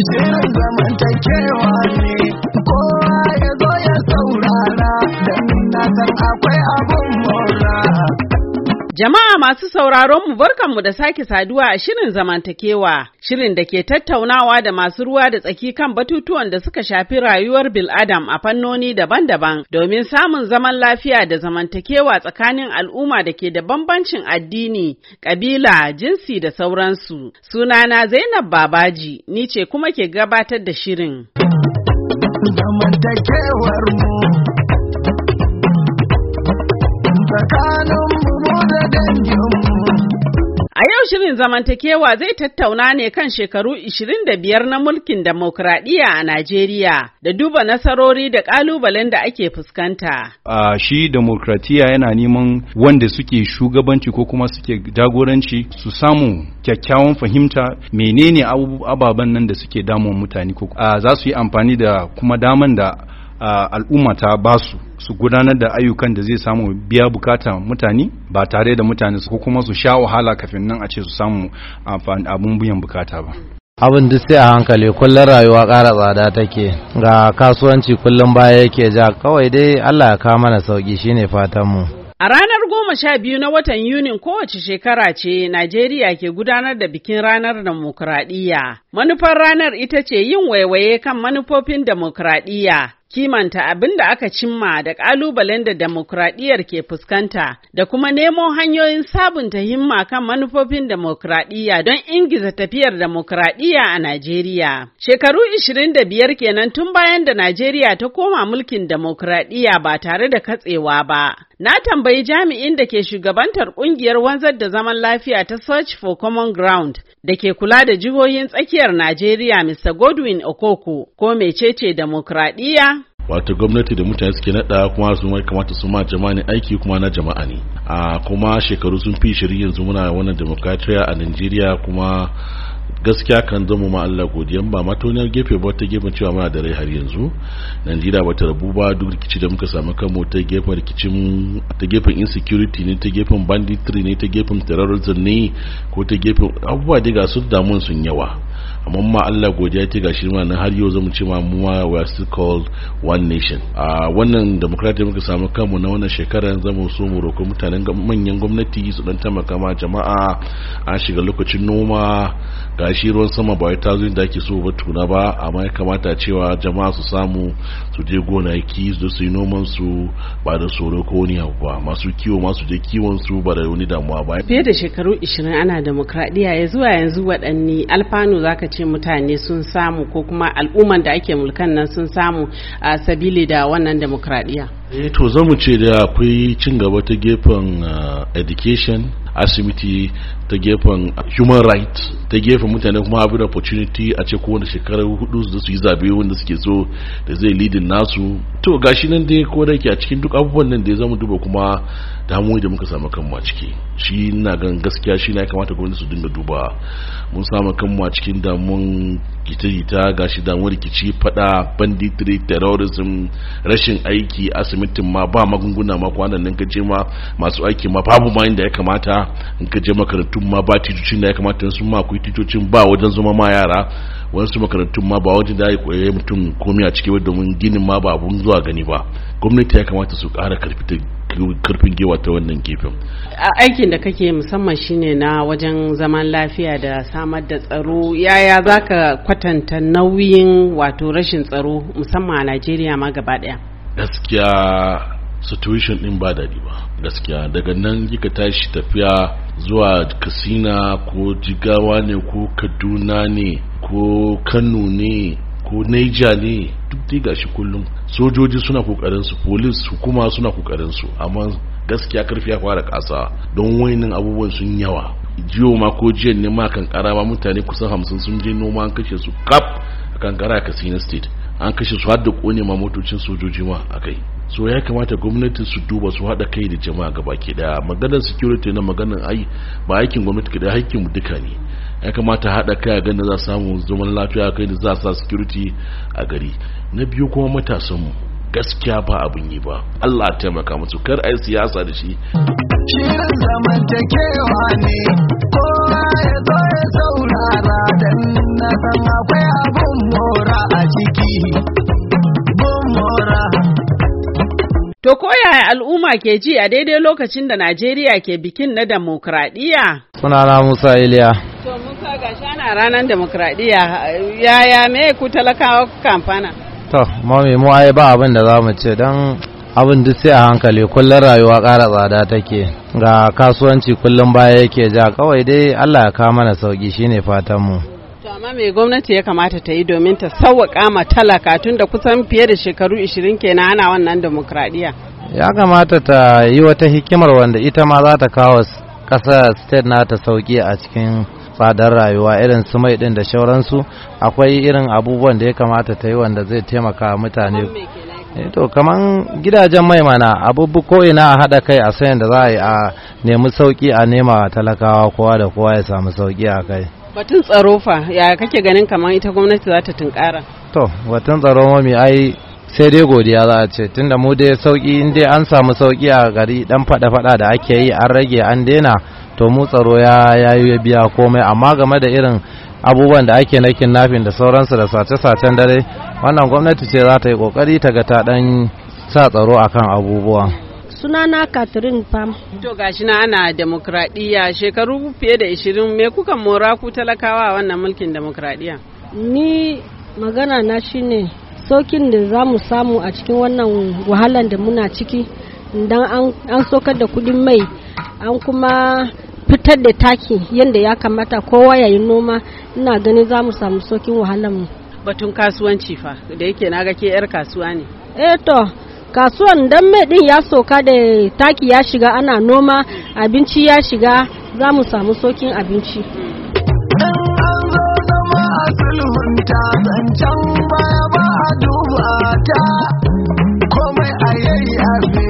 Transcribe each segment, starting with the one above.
Shirin zamantakewa ne, kowa ya zo ya saurara, don na san akwai abun mora. Jama'a masu sauraron mu barkanmu da sake saduwa a shirin zamantakewa, shirin da ke tattaunawa da masu ruwa da tsaki kan batutuwan da suka shafi rayuwar bil'adam a fannoni daban-daban domin samun zaman lafiya da zamantakewa tsakanin al'umma da ke da bambancin addini, kabila, jinsi da sauransu. Sunana Zainab Babaji, ni ce kuma ke gabatar da shirin. Zamantakewar mu tsakanin A yau shirin zamantakewa zai tattauna ne kan shekaru 25 na mulkin demokradiyya a Najeriya da duba nasarori da ƙalubalen da ake fuskanta. Shi demokradiyya yana neman wanda suke shugabanci ko kuma suke jagoranci su samu kyakkyawan fahimta menene ababen nan da suke damun mutane ko za su yi amfani da kuma daman da al'umma ta basu su gudanar da ayyukan da zai samu biya bukata mutane ba tare da mutane ko kuma su sha wahala kafin nan a ce su samu abun biyan bukata ba. Abin duk sai a hankali, kullum rayuwa ƙara tsada take, ga kasuwanci kullum baya yake ja, kawai dai Allah ya kawo mana sauki shine fatan mu. A ranar 12 na watan Yunin kowace shekara ce Najeriya ke gudanar da bikin ranar demokradiyya. Manufar ranar ita ce yin waiwaye kan manufofin demokradiyya, kimanta abin da aka cimma da ƙalubalen da demokradiyyar ke fuskanta da kuma nemo hanyoyin sabunta himma kan manufofin demokradiyya don ingiza tafiyar demokradiyya a Najeriya. Shekaru 25 kenan tun bayan da Najeriya ta koma mulkin demokradiyya ba tare da katsewa ba. Na tambayi jami'in da ke shugabantar ƙungiyar wanzar da zaman lafiya ta Search for Common Ground da ke kula da jihohin tsakiyar Najeriya Mr. Godwin Okoko ko mecece demokradiyya? Wato gwamnati da mutane suke nada kuma su mai kamata su ma jama'a ne aiki kuma na jama'a ne. Kuma shekaru sun fi 20 yanzu muna wannan demokradiyya a Najeriya kuma gaskiya kan zama ma Allah godiyan ba matoniyar gefe ba ta gefen cewa muna da rai har yanzu. Najeriya ba ta rabu ba, duk rikici da muka samu kanmu ta gefen rikicin, ta gefen insecurity ne, ta gefen banditry ne, ta gefen terrorism ne, ko ta gefen abubuwa da ga su damun sun yawa. Amma ma Allah godiya ta gashi ma nan har yau zamu ce ma mu we are still called one nation. Wannan demokradiyya muka samu kanmu na wannan shekarar zamu so mu roƙo mutanen manyan gwamnati su dan taimaka ma jama'a. An shiga lokacin noma, gashi ruwan sama ba wai ta zo da ake so ba tuna ba, amma ya kamata cewa jama'a su samu su je gonaki su yi noman su ba da tsoro ko wani abu ba, masu kiwo masu je kiwon su ba da wani damuwa ba. Fiye da shekaru 20 ana demokradiyya, ya zuwa yanzu waɗanne alfanu zaka ce mutane sun samu ko kuma al'umman da ake mulkan nan sun samu a sabili da wannan demokradiyya? To zamu ce da akwai cin gaba ta gefen education, asibiti, ta gefen human rights, ta gefen mutane kuma abin opportunity a ce kowane shekarar 4 da su yi zabe wanda suke so da zai leading nasu. To gashi nan dai ko da ke a cikin duk abubuwan nan da zamu duba kuma damuwa da muka samu kanmu a ciki, shi ina gan gaskiya shi na kamata gwamnati su dinga duba. Mun samu kanmu a cikin damuwan gita-gita, gashi damuwar rikici, fada, banditry, terrorism, rashin aiki, asibitin ma ba magunguna ma kwanan nan kaje ma masu aiki ma babu ma inda ya kamata, in ka je makarantun ma ba titocin da ya kamata, sun ma akwai titocin ba wajen zama ma yara, wasu makarantun ma ba wajen da ya koyi mutum komai a ciki domin ginin ma ba abun zuwa gani ba. Gwamnati ya kamata su ƙara karfin gewa ta wannan gefen. Aikin da kake musamman shine na wajen zaman lafiya da samar da tsaro, yaya zaka kwatanta nauyin wato rashin tsaro musamman a Najeriya ma gaba daya? Gaskiya situation din ba daɗi ba, gaskiya daga nan kika tashi tafiya zuwa Katsina ko Jigawa ne ko Kaduna ne ko Kano ne ko Niger ne, duk dai gashi kullum sojoji suna kokarin su, police hukuma suna kokarin su, amma gaskiya karfi ya fara kasa don wayannan abubuwan sun yawa. Jiyo ma ko jiyan ne ma kankara ma mutane kusan 50 sun je noma, an kashe su kap a kankara a Katsina state, an kashe su har da kone ma motocin sojoji ma akai. So ya kamata gwamnati su duba, su haɗa kai da jama'a gabaki daya. Maganar security na maganar ba aikin gwamnati kada, aikin mu duka ne. Ya kamata haɗa kai a ganin za samu zaman lafiya, kai da za sa security a gari. Na biyu kuma matasan mu gaskiya ba abin yi ba, Allah ya taimaka musu, kar ai siyasa da shi. Shirin zamantakewa ne, kowa ya zo ya saurara, dan na san akwai abun yaya al'umma ke ji a daidai lokacin da Najeriya ke bikin na demokradiyya? Sunana Musa Iliya. To Musa gashi ana ranar demokradiyya, yaya me ku talakawa kamfana? To mami mu ai ba abin da za mu ce don abin duk sai a hankali, kullum rayuwa ƙara tsada take, ga kasuwanci kullum baya yake ja, kawai dai Allah ya kawo mana sauki shine fatan mu. To amma me gwamnati ya kamata ta yi domin ta sauwaƙa ma talaka tun da kusan fiye da shekaru 20 kenan ana wannan demokradiyya? Ya kamata ta yi wata hikimar wanda ita ma za ta kawo ƙasa state na ta sauki a cikin tsadar rayuwa, irin su mai din da shauransu. Akwai irin abubuwan da ya kamata ta yi wanda zai taimaka mutane. To kaman gidajen mai mana abubu ko ina a haɗa kai a sayan da za a yi a nemi sauki, a nema talakawa kowa da kowa ya samu sauki a kai. Batun tsaro fa ya kake ganin kamar ita gwamnati za ta tunkara? To batun tsaro mami ai sai dai godiya za a ce, tunda mu dai sauki, in dai an samu sauki a gari, dan fada da ake yi an rage an daina, to mu tsaro ya yi biya komai. Amma game da irin abubuwan da ake na kidnapping da sauransu da sace-sacen dare, wannan gwamnati ce za ta yi kokari ta ga ta dan sa tsaro akan abubuwa. Sunana Catherine Pam. To gashi na ana demokradiyya shekaru fiye da 20, me kuka mora ku talakawa wannan mulkin demokradiyya? Ni magana na shine saukin da za mu samu a cikin wannan wahalan da muna ciki, idan an sokar da kudin mai, an kuma fitar da taki yadda ya kamata kowa ya yi noma, ina ganin za mu samu saukin wahalan mu. Batun kasuwanci fa da yake naga ke yar kasuwa ne. To kasuwan dan mai din ya soka da taki ya shiga, ana noma, abinci ya shiga, za mu samu saukin abinci. sulhunta zancen baya ba a duba ta komai a yayyafe.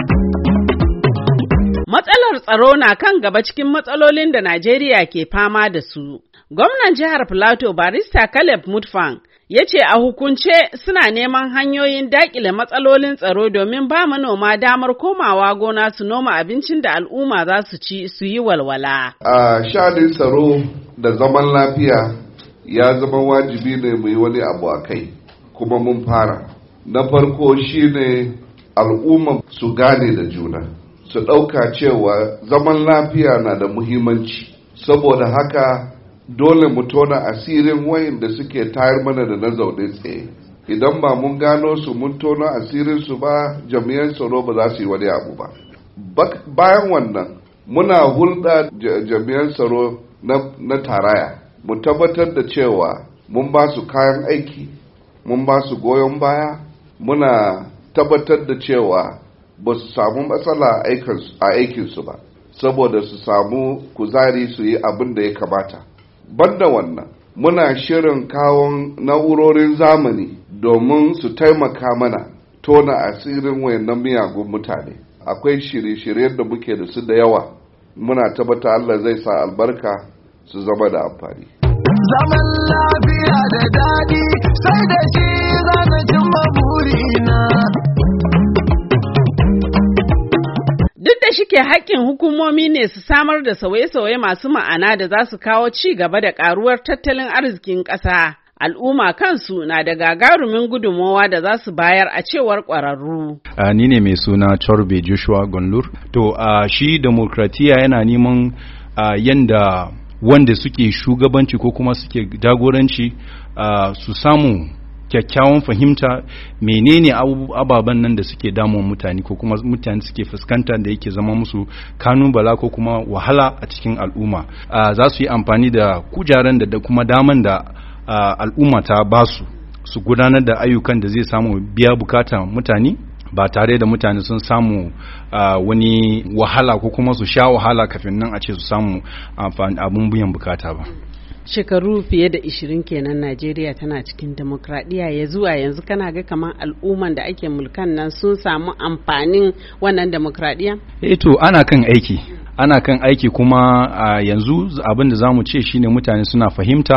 Matsalar tsaro na kan gaba cikin matsalolin da Najeriya ke fama da su. Gwamnan jihar Plateau Barista Caleb Mutfwang ya ce a hukunce suna neman hanyoyin dakile matsalolin tsaro domin ba manoma damar komawa gona su noma abincin da al'umma za su ci su yi walwala. A sha'anin tsaro da zaman lafiya ya zama wajibi ne mu yi wani abu a kai, kuma mun fara. Na farko shine al'umma su gane da juna, su ɗauka cewa zaman lafiya na da muhimmanci, saboda haka dole mu tona asirin wayanda suke tayar mana da na zaune tsaye. Idan ba mun gano su mun tona asirin su ba, jami'an tsaro ba za su yi wani abu ba. Bayan wannan muna hulɗa jami'an tsaro na taraya, mu tabbatar da cewa mun ba su kayan aiki, mun ba su goyon baya, muna tabbatar da cewa ba su samu matsala a aikinsu ba, saboda su samu kuzari su yi abin da ya kamata. Banda wannan, muna shirin kawon na'urorin zamani domin su taimaka mana tona asirin wayannan miyagun mutane. Akwai shirye-shiryen da muke da su da yawa, muna tabbata Allah zai sa albarka su zama da amfani. Zaman lafiya da daɗi sai da shi zana cimma burina. Duk da shike haƙƙin hukumomi ne su samar da sauye-sauye masu ma'ana da za su kawo ci gaba da ƙaruwar tattalin arzikin ƙasa, al'umma kansu na da gagarumin gudunmowa da za su bayar a cewar ƙwararru. Ni ne mai suna Chorbe Joshua Gonlur. To, shi demokratiya yana neman yanda wanda suke shugabanci ko kuma suke jagoranci su samu kyakkyawan fahimta menene ababen nan da suke damun mutane ko kuma mutane suke fuskanta da yake zama musu kanubala ko kuma wahala a cikin al'umma. Za su yi amfani da kujaran da kuma daman da al'umma ta basu su gudanar da ayyukan da zai samu biya bukatan mutane ba tare da mutane sun samu wani wahala ko kuma su sha wahala kafin nan a ce su samu abun biyan bukata ba. Shekaru fiye da 20 kenan Najeriya tana cikin demokradiyya, ya zuwa yanzu kana ga kamar al'umman da ake mulkan nan sun samu amfanin wannan demokradiyya? To ana kan aiki kuma yanzu abin da za mu ce shine mutane suna fahimta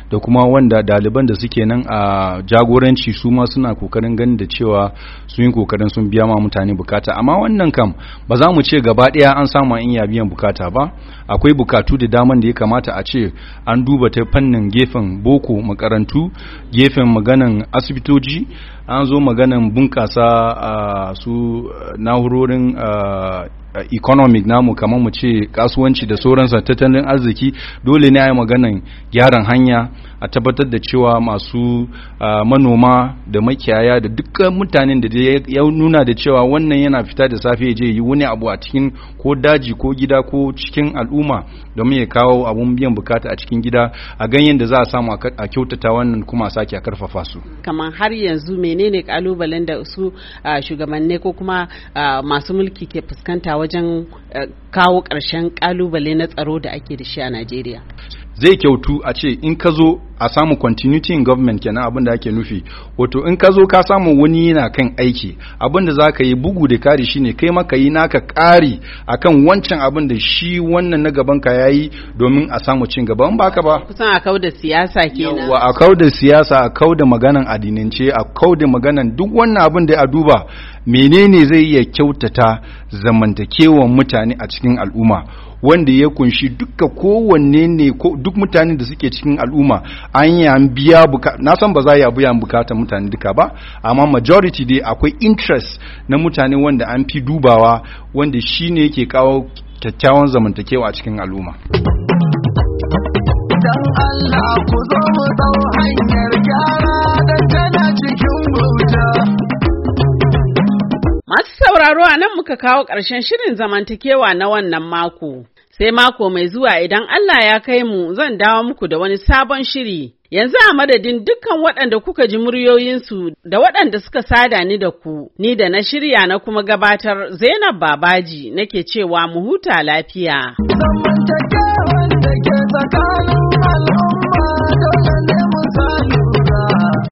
da kuma wanda ɗaliban da suke nan a jagoranci su ma suna kokarin ganin da cewa sun yi kokarin sun biya ma mutane bukata. Amma wannan kam ba za mu ce gaba ɗaya an samu in ya biyan bukata ba, akwai bukatu da daman da ya kamata a ce an duba ta fannin gefen boko makarantu, gefen maganan asibitoci, an zo maganan bunkasa su na'urorin economic namu, kamar mu ce kasuwanci da sauransa, tattalin arziki. Dole ne a yi maganan gyaran hanya, a tabbatar da cewa masu manoma da makiyaya da dukkan mutanen da ya nuna da cewa wannan yana fita da safe ya je yi wani abu a cikin ko daji ko gida ko cikin al'umma domin ya kawo abun biyan bukata a cikin gida, a ganyen da za a samu a kyautata wannan kuma a sake a karfafa su. Kamar har yanzu menene kalubalen da su shugabanni ko kuma masu mulki ke fuskanta wajen kawo ƙarshen kalubale na tsaro da ake da shi a Najeriya? Zai kyautu a ce in ka zo a samu continuity in government, kenan abin da ake nufi. Wato in ka zo ka samu wani yana kan aiki, abin da za ka yi bugu da kari shine kai maka yi naka kari akan wancan abin da shi wannan na gaban ka yayi domin a samu cin gaba. In baka ba kusan a kauda siyasa kenan. Yawa, a kauda siyasa, a kauda maganan addinance, a kauda maganan duk wannan abin da a duba menene zai iya kyautata zamantakewan mutane a cikin al'umma, wanda ya kunshi duka kowanne ne duk mutanen da suke cikin al'umma an yi an biya na san ba za a biya bukatar mutane duka ba, amma majority dai akwai interest na mutane wanda an fi dubawa, wanda shine yake kawo kyakkyawan zamantakewa a cikin al'umma. Dan Allah ku zo mu dau hanyar gyara da tana cikin bauta. Masu sauraro, a nan muka kawo ƙarshen shirin zamantakewa na wannan mako. Sai mako mai zuwa idan Allah ya kai mu, zan dawo muku da wani sabon shiri. Yanzu a madadin dukkan waɗanda kuka ji muryoyinsu da waɗanda suka sada ni da ku, ni da na shirya na kuma gabatar, Zainab Babaji nake cewa mu huta lafiya. Zamantakewan da ke tsakanin